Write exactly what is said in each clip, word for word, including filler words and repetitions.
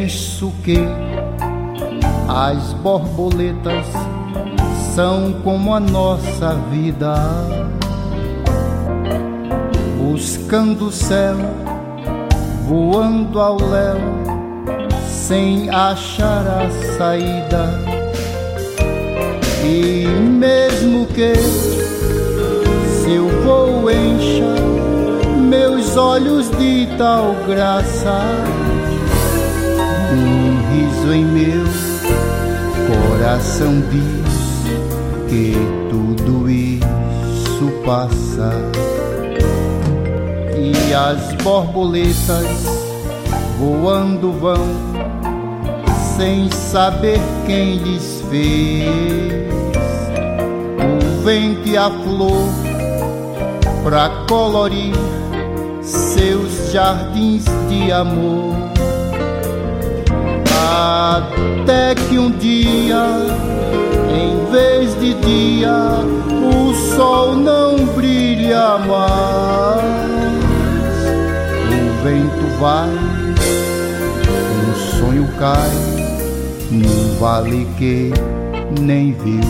penso que as borboletas são como a nossa vida, buscando o céu, voando ao léu, sem achar a saída. E mesmo que seu voo encha meus olhos de tal graça, um riso em meu coração diz que tudo isso passa. E as borboletas voando vão, sem saber quem lhes fez o vento e a flor pra colorir seus jardins de amor. Até que um dia, em vez de dia, o sol não brilha mais. O vento vai, um sonho cai num vale que nem viu.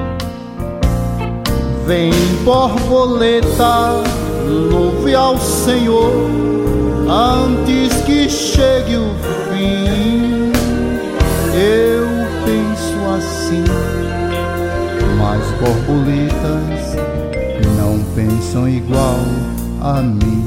Vem borboleta, louve ao Senhor antes que chegue o fim. Eu penso assim, mas borboletas não pensam igual a mim.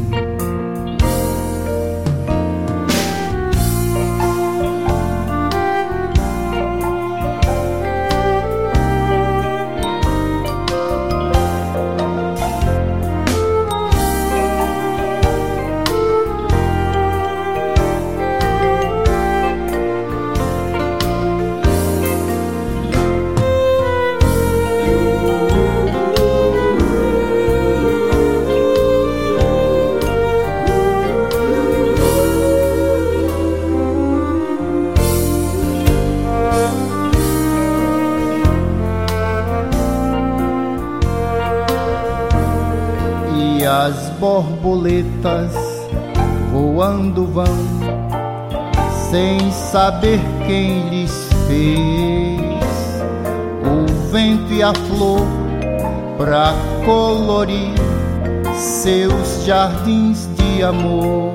E as borboletas voando vão, sem saber quem lhes fez o vento e a flor pra colorir seus jardins de amor.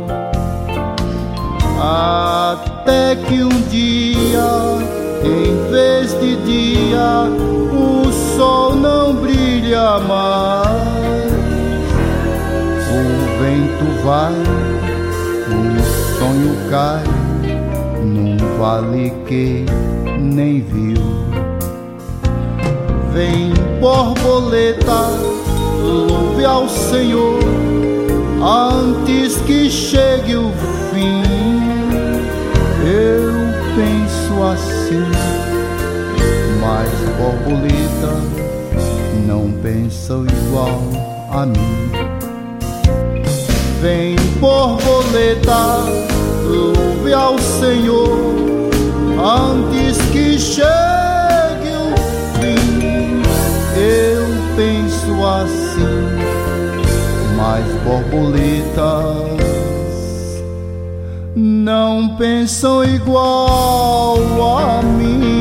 Até que um dia, em vez de dia, o sol não brilha mais. O vento vai, um sonho cai num vale que nem viu. Vem borboleta, louve ao Senhor antes que chegue o fim. Eu penso assim, mas borboleta não pensam igual a mim. Vem borboleta, louve ao Senhor antes que chegue o fim. Eu penso assim, mas borboletas não pensam igual a mim.